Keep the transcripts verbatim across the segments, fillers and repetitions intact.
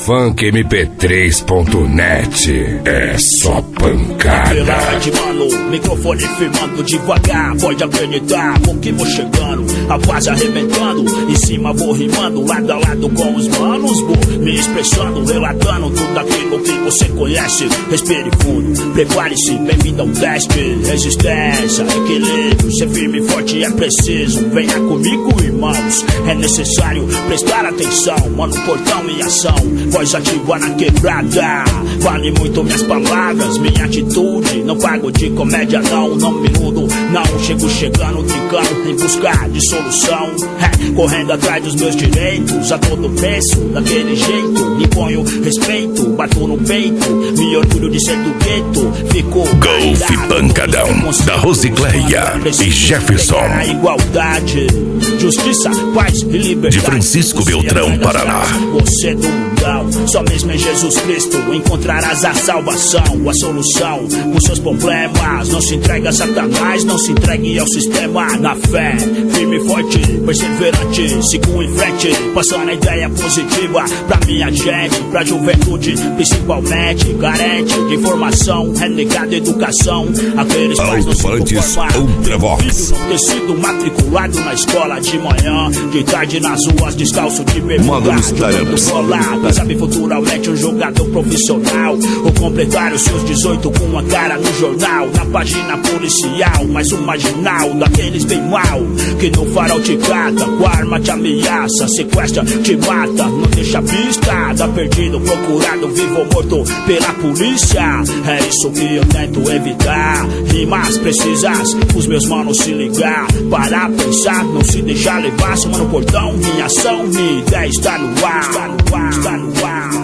funk m p três ponto net. É só pancada. Verdade, mano, microfone firmando devagar. Pode acreditar, porque vou chegando, a voz arrebentando, em cima vou rimando, lado a lado com os manos, vou me expressando, relatando tudo aquilo que você conhece. Respire fundo, prepare-se, bem-vindo ao teste. Resistência, equilíbrio, ser firme e forte é preciso. Venha comigo, irmãos, é necessário prestar atenção. Mano, portão em ação, voz ativa na quebrada. Vale muito minhas palavras, minha atitude. Não pago de comédia, não, não me iludo, não. Chego chegando, trincando, em busca de solução. É, correndo atrás dos meus direitos, a todo preço, daquele jeito. Imponho respeito, bato no peito, me orgulho de ser do gueto. Ficou Golfe Pancadão, da Rosicléia e Jefferson. A igualdade, justiça, paz e liberdade. De Francisco Beltrão, Paraná. Você do mundão, só mesmo em Jesus Cristo encontrarás a salvação, a solução com seus problemas. Não se entregue a Satanás, não se entregue ao sistema. Na fé, firme e forte, perseverante, sigo em frente, passando a ideia positiva pra minha gente, pra juventude principalmente, carente de informação, renegada educação. Aqueles pais não se conformam, filho não ter sido matriculado na escola de manhã, de tarde nas ruas descalço de bermuda, jogando bola. Quem sabe futuramente um jogador profissional, ou completar os seus dezoito com uma cara no jornal, na página policial, mais um marginal daqueles bem mal, que no farol te cata, com a arma te ameaça, sequestra, te mata, não deixa pista, tá perdido, procurado, vivo ou morto pela polícia. É isso que eu tento evitar, rimas precisas, os meus manos se ligar, parar, pensar, não se deixar levar. Sou mano portão, minha ação, minha ideia está no ar, está no ar, está no ar.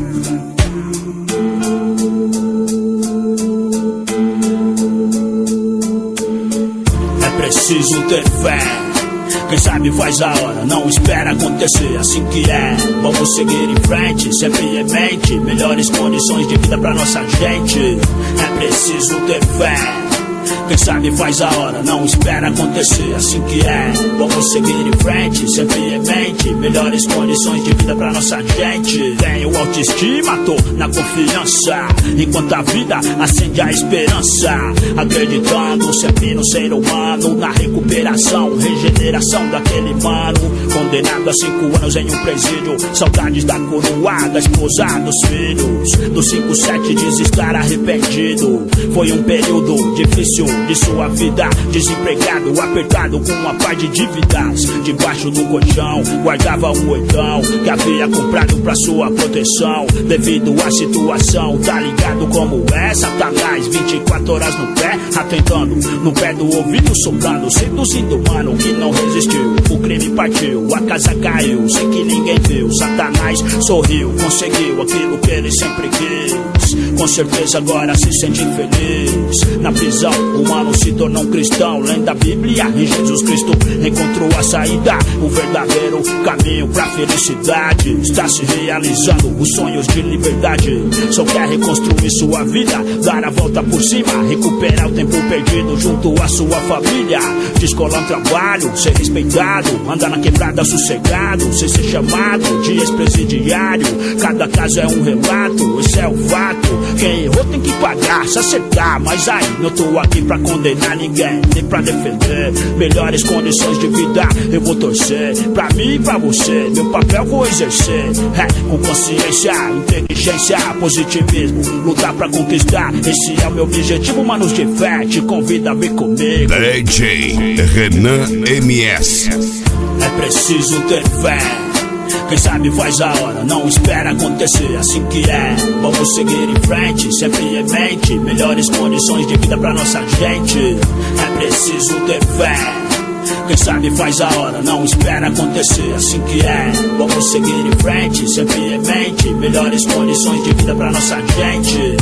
É preciso ter fé, quem sabe faz a hora, não espera acontecer, assim que é. Vamos seguir em frente, sempre em mente, melhores condições de vida pra nossa gente. É preciso ter fé, quem sabe faz a hora, não espera acontecer, assim que é. Vamos seguir em frente, sempre em mente, melhores condições de vida pra nossa gente. Tenho autoestima, tô na confiança, enquanto a vida acende a esperança. Acreditando sempre no ser humano, na recuperação, regeneração daquele mano condenado a cinco anos em um presídio. Saudades da coroa, da esposa, dos filhos. Do cinco sete diz estar arrependido. Foi um período difícil de sua vida, desempregado, apertado com uma par de dívidas. Debaixo do colchão guardava um oitão que havia comprado pra sua proteção. Devido à situação, tá ligado como é? Satanás, vinte e quatro horas no pé, atentando no pé do ouvido, soprando, seduzindo mano que não resistiu. O crime partiu, a casa caiu, sem que ninguém viu. Satanás sorriu, conseguiu aquilo que ele sempre quis. Com certeza agora se sente infeliz. Na prisão, o humano se tornou um cristão. Lendo da Bíblia, em Jesus Cristo encontrou a saída, o verdadeiro caminho pra felicidade. Está se realizando os sonhos de liberdade. Só quer reconstruir sua vida, dar a volta por cima, recuperar o tempo perdido junto à sua família. Descolar um trabalho, ser respeitado, andar na quebrada sossegado, sem ser chamado de ex-presidiário. Cada caso é um relato, esse é o fato. Quem errou tem que pagar, se acertar. Mas aí, não tô aqui pra condenar ninguém, nem pra defender. Melhores condições de vida eu vou torcer, pra mim e pra você, meu papel vou exercer. É, com consciência, inteligência, positivismo, lutar pra conquistar, esse é o meu objetivo. Manos de fé, te convido a vir comigo. D J Renan M S. É preciso ter fé, quem sabe faz a hora, não espera acontecer, assim que é. Vamos seguir em frente, sempre em mente, melhores condições de vida pra nossa gente. É preciso ter fé, quem sabe faz a hora, não espera acontecer, assim que é. Vamos seguir em frente, sempre em mente, melhores condições de vida pra nossa gente.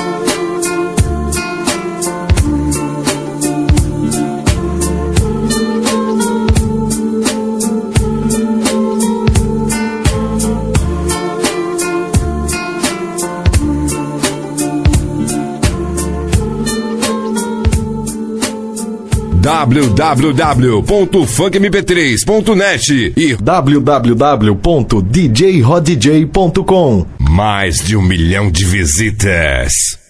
w w w ponto funk m p três ponto net e w w w ponto d j rod j ponto com. Mais de um milhão de visitas.